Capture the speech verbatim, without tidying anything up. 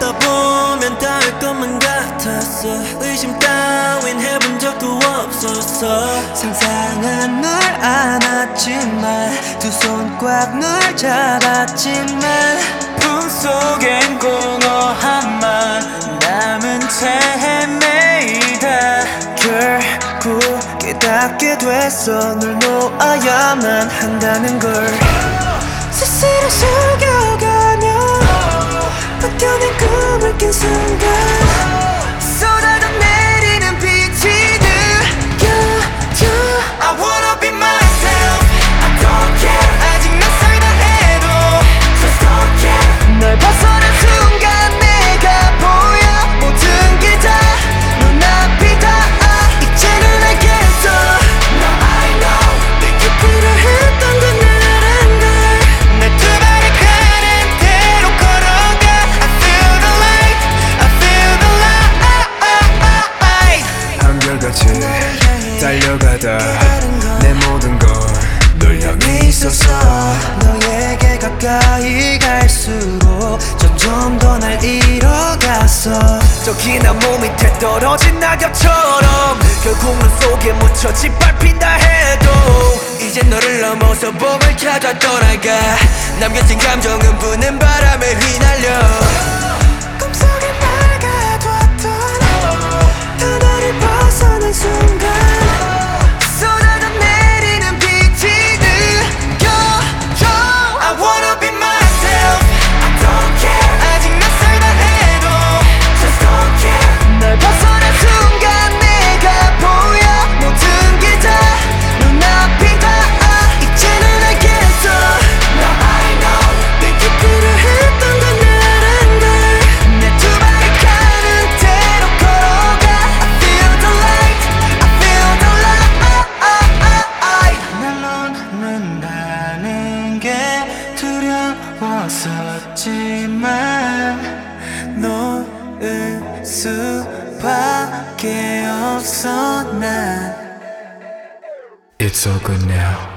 걷다 보면 닿을 것만 같았어. 의심 따윈 해본 적도 없었어. 상상은 널 안았지만 두 손 꽉 널 잡았지만 품속엔 공허함만 남은 채 헤매이다. 결국 깨닫게 됐어. 널 놓아야만 한다는 걸. 스스로 속여가며 버텨낸 꿈을 깬 순간 쏟아져 내리는 빛이 느껴져. I wanna be myself. I don't care. 아직 낯설다 해도 Just don't care. 널 벗어난 순간 내가 보여. 모든 게 다 눈앞이 닿아. 이제는 알겠어. Now I know. 내게 필요했던 건 나란 걸. 내 두 발이 가는 대로 걸어가. I feel the light. I feel the light. 한결같이 달려가다 내 모든 걸 널 향해 있어서 너에게 가까이 갈수록 점점 더 날 잃어갔어. 저기나 몸 밑에 떨어진 낙엽처럼 결국 눈 속에 묻혀 짓밟힌다 해도 이제 너를 넘어서 봄을 찾아 떠나가. 남겨진 감정은 부는 바람에 휘날려. 꿈속에 밝아뒀던 다 나를 벗어난 순간 쏟아져 내리는 빛이 느껴져. I wanna be myself. I don't care. 아직 낯설다 해도 Just don't care. 날 벗어난 순간 내가 보여. 모든 게 다 눈앞이 닿아. 이제는 알겠어. Now I know. 내게 필요했던 건 나란 걸. 내 두 발이 가는 대로 걸어가. I feel the light. I feel the light. 날 놓는다는 게 두려웠었지만 놓을 수밖에 없어 난. It's all good now.